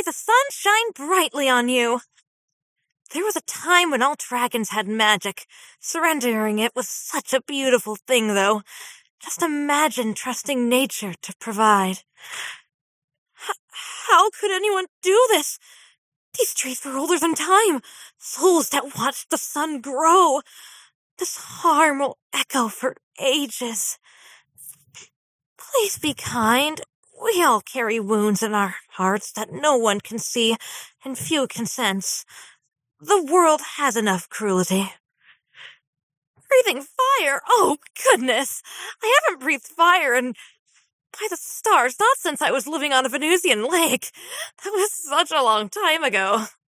the sun shine brightly on you. There was a time when all dragons had magic. Surrendering it was such a beautiful thing, though. Just imagine trusting nature to provide. How could anyone do this? These trees were older than time, souls that watched the sun grow. This harm will echo for ages. Please be kind. We all carry wounds in our hearts that no one can see and few can sense. The world has enough cruelty. Breathing fire? Oh, goodness! I haven't breathed fire by the stars, not since I was living on a Venusian lake. That was such a long time ago.